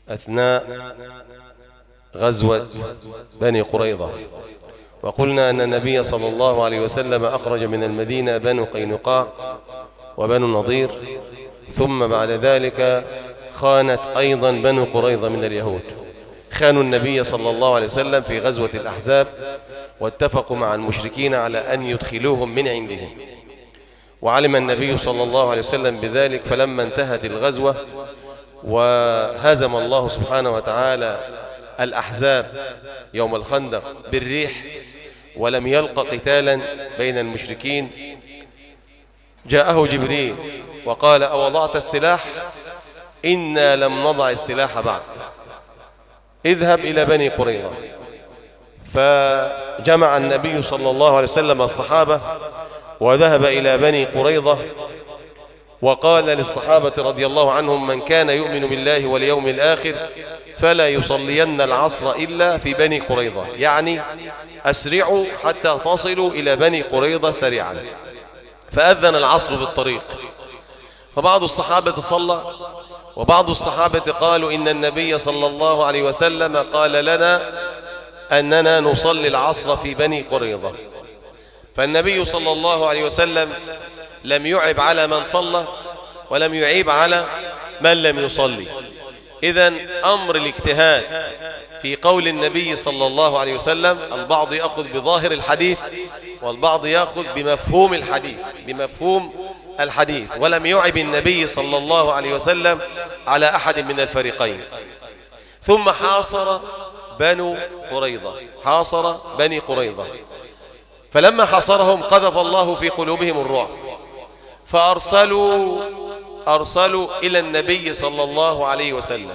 أثناء غزوة بني قريظة، وقلنا أن النبي صلى الله عليه وسلم أخرج من المدينة بنو قينقاع وبنو النضير، ثم بعد ذلك خانت أيضا بنو قريظة من اليهود، خانوا النبي صلى الله عليه وسلم في غزوة الأحزاب، واتفقوا مع المشركين على أن يدخلوهم من عندهم، وعلم النبي صلى الله عليه وسلم بذلك. فلما انتهت الغزوة وهزم الله سبحانه وتعالى الأحزاب يوم الخندق بالريح ولم يلق قتالا بين المشركين، جاءه جبريل وقال: أوضعت السلاح؟ إنا لم نضع السلاح بعد، اذهب إلى بني قريظة. فجمع النبي صلى الله عليه وسلم الصحابة وذهب إلى بني قريظة، وقال للصحابة رضي الله عنهم: من كان يؤمن بالله واليوم الآخر فلا يصلين العصر إلا في بني قريظة، يعني أسرعوا حتى تصلوا إلى بني قريظة سريعا. فأذن العصر في الطريق، فبعض الصحابة صلى، وبعض الصحابة قالوا إن النبي صلى الله عليه وسلم قال لنا أننا نصلي العصر في بني قريظة. فالنبي صلى الله عليه وسلم لم يعب على من صلى ولم يعيب على من لم يصلي. إذن أمر الاجتهاد في قول النبي صلى الله عليه وسلم، البعض يأخذ بظاهر الحديث والبعض يأخذ بمفهوم الحديث، ولم يعب النبي صلى الله عليه وسلم على أحد من الفريقين. ثم حاصر بني قريظة، فلما حاصرهم قذف الله في قلوبهم الرعب، فأرسلوا إلى النبي صلى الله عليه وسلم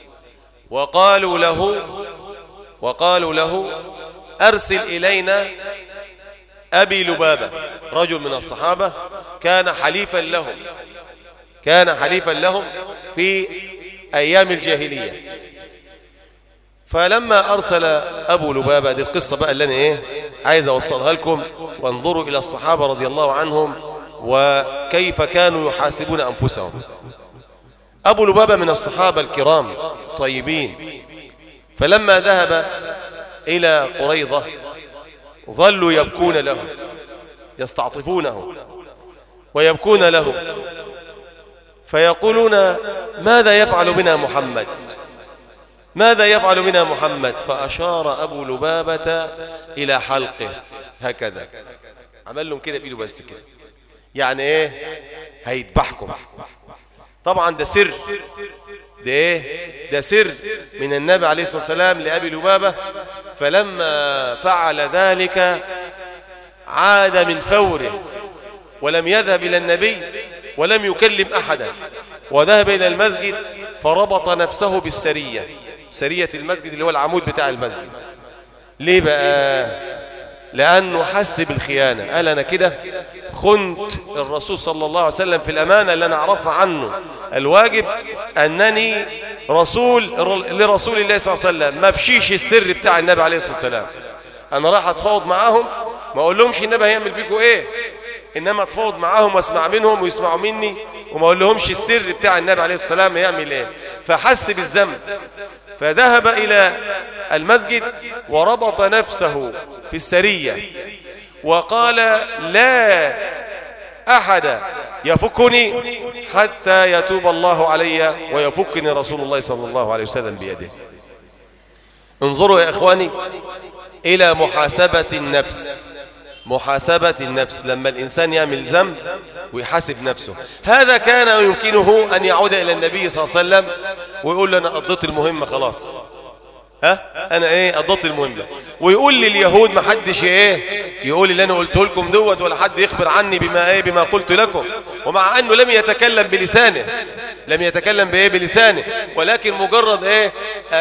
وقالوا له أرسل إلينا أبي لبابة، رجل من الصحابة كان حليفا لهم في أيام الجاهلية. فلما أرسل أبو لبابة، دي القصة بقى اللي أنا عايز أوصلها لكم، وانظروا إلى الصحابة رضي الله عنهم وكيف كانوا يحاسبون أنفسهم. أبو لبابة من الصحابة الكرام طيبين، فلما ذهب إلى قريظة ظلوا يبكون له، يستعطفونه ويبكون له، فيقولون: ماذا يفعل بنا محمد؟ فأشار أبو لبابة إلى حلقه هكذا، عمل لهم كده بإيده بس كده، يعني هيذبحكم. طبعا ده سر، ده سر من النبي عليه الصلاة والسلام لأبي لبابة. فلما فعل ذلك عاد من فوره ولم يذهب إلى النبي ولم يكلم أحدا، وذهب إلى المسجد فربط نفسه بالسرية، سرية المسجد اللي هو العمود بتاع المسجد. ليه بقى؟ لأنه حس بالخيانة، قال: أنا كده خنت الرسول صلى الله عليه وسلم في الأمانة اللي أنا أعرفها عنه، الواجب أنني رسول لرسول الله صلى الله عليه وسلم، ما بشيش السر بتاع النبي عليه الصلاة والسلام. أنا راح أتفاوض معاهم، ما أقول لهمش النبي هيعمل فيكم إنما أتفاوض معاهم واسمع منهم ويسمعوا مني، وما أقول لهمش السر بتاع النبي عليه الصلاة والسلام هيعمل فحس بالذنب، فذهب إلى المسجد وربط نفسه في السرية وقال: لا أحد يفكني حتى يتوب الله علي ويفكني رسول الله صلى الله عليه وسلم بيده. انظروا يا إخواني إلى محاسبة النفس لما الإنسان يعمل ذنب ويحاسب نفسه. هذا كان يمكنه أن يعود إلى النبي صلى الله عليه وسلم ويقول له: أنا قضيت المهمة خلاص، أنا قضيت المهمة، ويقول لليهود ما حدش يقول اللي أنا قلته لكم دوت، ولا حد يخبر عني بما قلت لكم. ومع أنه لم يتكلم بلسانه، ولكن مجرد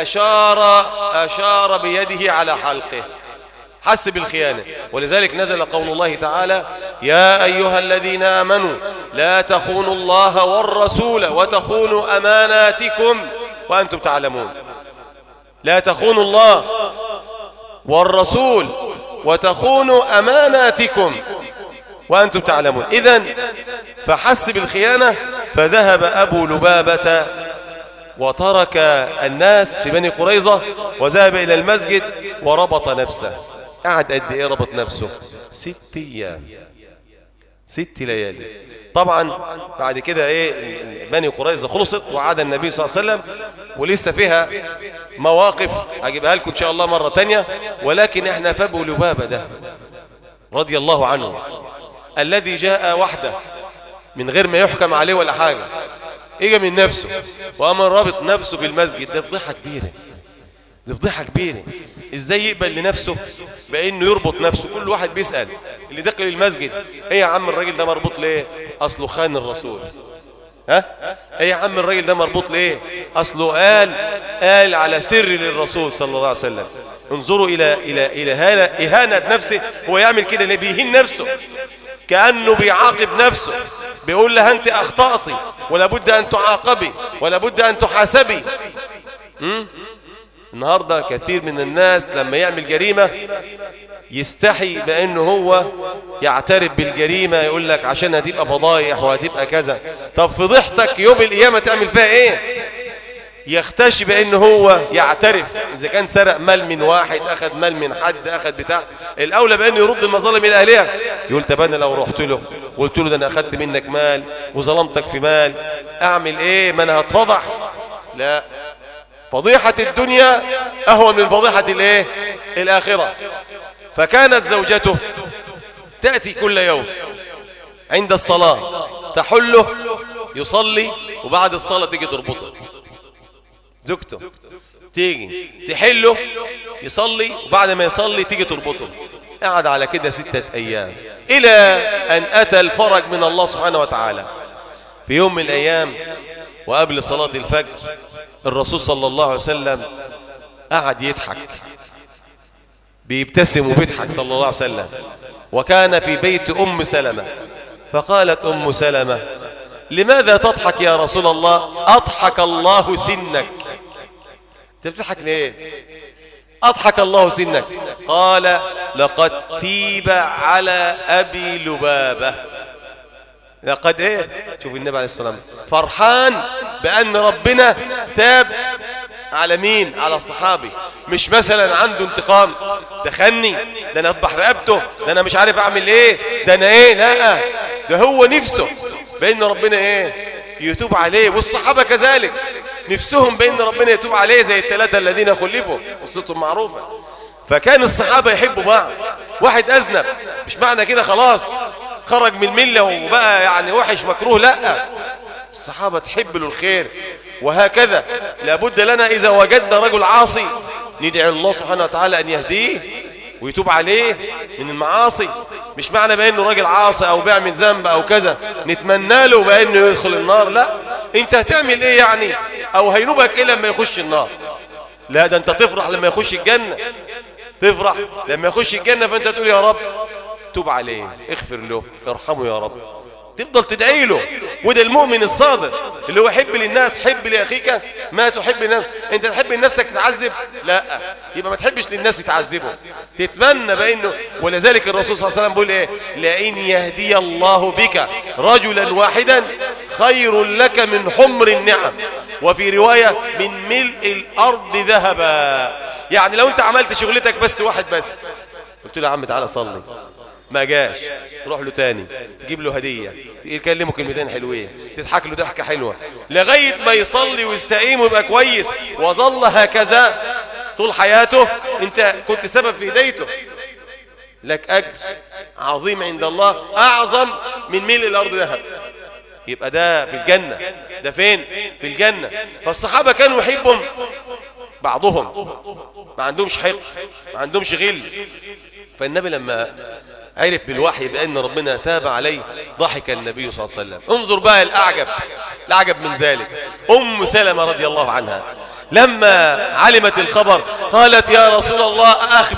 أشار بيده على حلقه، حس بالخيانة. ولذلك نزل قول الله تعالى: يا أيها الذين آمنوا لا تخونوا الله والرسول وتخونوا أماناتكم وأنتم تعلمون. لا تخونوا الله والرسول وتخونوا أماناتكم وأنتم تعلمون. إذن فحس بالخيانة، فذهب أبو لبابة وترك الناس في بني قريظة وذهب إلى المسجد وربط نفسه. قعد قد إيه ربط نفسه؟ 6 أيام، 6 ليالي. طبعا بعد كده إيه بني قريظة خلصت وعاد النبي صلى الله عليه وسلم، ولسه فيها مواقف هجيبها لكم إن شاء الله مرة تانية. ولكن إحنا في أبو لبابة ده رضي الله عنه الذي جاء وحده من غير ما يحكم عليه ولا حاجة، اجى من نفسه وقام رابط نفسه في المسجد. ده فضيحة كبيرة، دي فضيحة كبيرة. ازاي يقبل لنفسه بانه يربط نفسه؟ كل واحد بيسأل اللي دخل المسجد: ايه يا عم الراجل ده مربوط ليه؟ اصله خان الرسول. ها؟ ايه يا عم الراجل ده مربوط ليه؟ اصله قال على سر للرسول صلى الله عليه وسلم. انظروا الى اهانة نفسه. هو يعمل كده ليه؟ بيهين نفسه، كأنه بيعاقب نفسه، بيقول لها أنت أخطأتي ولا بد أن تعاقبي ولا بد أن تحاسبي. النهاردة كثير من الناس لما يعمل جريمة يستحي بأنه هو يعترف بالجريمة، يقول لك عشان هتبقى فضايح وهتبقى كذا. طب فضيحتك يوم القيامة تعمل فيها إيه؟ يختشي بأنه هو يعترف. إذا كان سرق مال من واحد، أخذ مال من حد، أخذ بتاع، الأولى بأنه يرد المظالم إلى أهلها. يقول طب أنا لو رحت له وقلت له ده أنا أخذت منك مال وظلمتك في مال، أعمل إيه؟ ما أنا هتفضح. لا، فضيحة الدنيا أهون من فضيحة الإيه؟ الآخرة. فكانت زوجته تأتي كل يوم عند الصلاة تحله يصلي، وبعد الصلاة تيجي تربطه. زوجته تيجي تحله يصلي، وبعد ما يصلي تيجي تربطه. قعد على كده 6 أيام إلى أن أتى الفرج من الله سبحانه وتعالى. في يوم من الأيام وقبل صلاة الفجر الرسول صلى الله عليه وسلم قعد يضحك، بيبتسم وبيضحك صلى الله عليه وسلم، وكان في بيت أم سلمة. فقالت أم سلمة: لماذا تضحك يا رسول الله؟ أضحك الله سنك. أنت بتضحك ليه؟ أضحك الله سنك. قال: لقد تيب على أبي لبابة. لقد إيه؟ شوف النبي عليه الصلاة والسلام فرحان بأن ربنا تاب على مين؟ على الصحابي. مش مثلا عنده انتقام، دخلني ده أنا أذبح رقبته، ده أنا مش عارف أعمل إيه، ده أنا إيه. لا، ده هو نفسه بأن ربنا إيه؟ يتوب عليه. والصحابة كذلك نفسهم بأن ربنا يتوب عليه، زي ال3 الذين خلفوا، قصتهم معروفة. فكان الصحابة يحبوا بعض. واحد أذنب مش معنى كده خلاص خرج من الملة وبقى يعني وحش مكروه، لا، الصحابة تحب له الخير. وهكذا لابد لنا إذا وجدنا رجل عاصي ندعي الله سبحانه وتعالى أن يهديه ويتوب عليه من المعاصي. مش معنى بأنه راجل عاصي أو بيعمل ذنب أو كذا نتمنى له بأنه يدخل النار. لا، أنت هتعمل إيه يعني؟ أو هينوبك إيه لما يخش النار؟ لا، ده أنت تفرح لما يخش الجنة، تفرح لما يخش الجنة. فأنت تقول يا رب توب عليه، اغفر له، ارحمه يا رب، تفضل تدعي له. وده المؤمن الصادق اللي هو حب للناس. حب لأخيك ما تحب لنفسك. انت تحب لنفسك تتعذب؟ لا، يبقى ما تحبش للناس يتعذبوا، تتمنى بأنه. ولذلك الرسول صلى الله عليه وسلم بيقول ايه؟ لئن يهدي الله بك رجلا واحدا خير لك من حمر النعم، وفي رواية من ملء الأرض ذهبا. يعني لو انت عملت شغلتك بس واحد بس، قلت له يا عم تعالى صلي، ما جاش، تروح له تاني تجيب له هدية، تكلمه كلمتين حلوين، تضحك له ضحكة حلوة لغاية ما يصلي ويستقيم ويبقى كويس، وظل هكذا طول حياته، انت كنت سبب في هدايته، لك أجر عظيم عند الله أعظم من ملء الأرض ذهب. يبقى ده في الجنة. ده فين؟ في الجنة. فالصحابة كانوا يحبهم بعضهم، ما عندهمش حقد، ما عندهمش غل. فالنبي لما عرف بالوحي بأن ربنا تاب عليه ضحك النبي صلى الله عليه وسلم. انظر بقى الأعجب من ذلك، أم سلمة رضي الله عنها لما علمت الخبر قالت يا رسول الله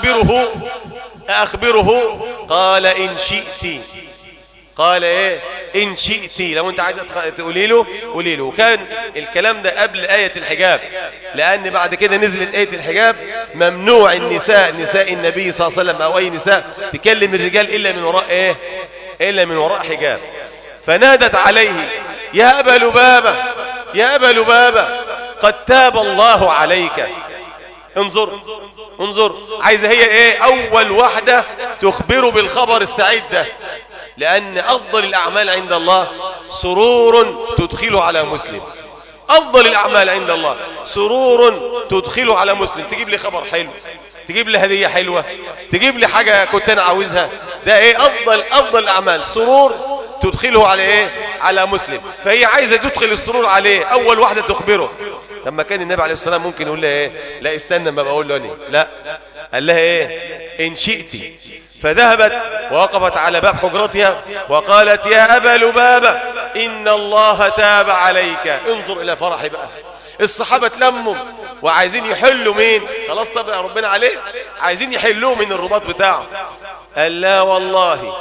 أخبره؟ قال إن شئت. قال إيه؟ إن شئت، لو أنت عايز تقولي له قولي له. وكان الكلام ده قبل آية الحجاب، لأن بعد كده نزلت آية الحجاب ممنوع النساء، نساء النبي صلى الله عليه وسلم أو أي نساء تكلم الرجال إلا من وراء إيه؟ إلا من وراء حجاب. فنادت عليه يا أبا لبابة، يا أبا لبابة. قد تاب الله عليك. انظر انظر، عايزة هي ايه؟ اول واحدة تخبره بالخبر السعيد ده، لان افضل الاعمال عند الله سرور تدخله على مسلم. افضل الاعمال عند الله سرور تدخله على مسلم. تجيب لي خبر حلو، تجيب لي هدية حلوة، تجيب لي حاجة كنت انا عاوزها، ده ايه؟ افضل الاعمال سرور تدخله على ايه؟ على مسلم. فهي عايزة تدخل السرور عليه، اول واحدة تخبره. لما كان النبي عليه الصلاة والسلام ممكن يقول لها ايه؟ لا استنى ما بقول له أنا، لا، قال لها ايه؟ ان شئت. فذهبت ووقفت على باب حجرتها وقالت يا أبا لبابة إن الله تاب عليك. انظر إلى فرحي بقى. الصحابة تلموا وعايزين يحلوا مين؟ خلاص طبعا ربنا عليه، عايزين يحلوه من الرباط بتاعه. قال لا والله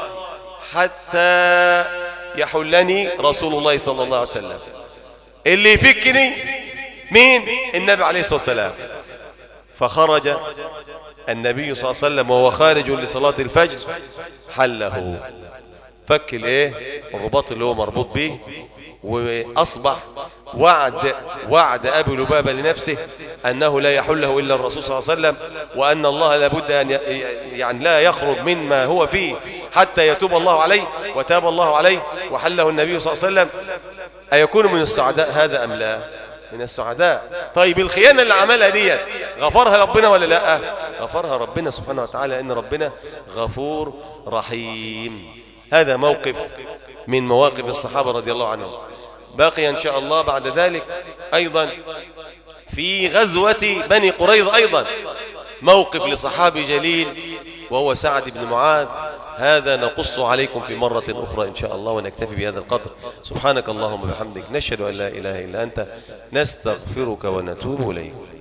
حتى يحلني رسول الله صلى الله عليه وسلم. اللي يفكني مين؟ النبي عليه الصلاة والسلام. فخرج النبي صلى الله عليه وسلم وهو خارج لصلاة الفجر، حله، فك الايه؟ الرباط اللي هو مربوط به، واصبح وعد ابي لبابة لنفسه انه لا يحله الا الرسول صلى الله عليه وسلم، وان الله لابد ان يعني لا يخرج مما هو فيه حتى يتوب الله عليه. وتاب الله عليه وحله النبي صلى الله عليه وسلم. ايكون من السعداء هذا ام لا؟ من السعداء. طيب الخيانة اللي عملها دي غفرها ربنا ولا لا؟ غفرها ربنا سبحانه وتعالى، ان ربنا غفور رحيم. هذا موقف من مواقف الصحابة رضي الله عنهم. باقي ان شاء الله بعد ذلك ايضا في غزوة بني قريظة ايضا موقف لصحابي جليل وهو سعد بن معاذ. هذا نقص عليكم في مرة أخرى إن شاء الله، ونكتفي بهذا القدر. سبحانك اللهم وبحمدك، نشهد أن لا إله إلا أنت، نستغفرك ونتوب إليك.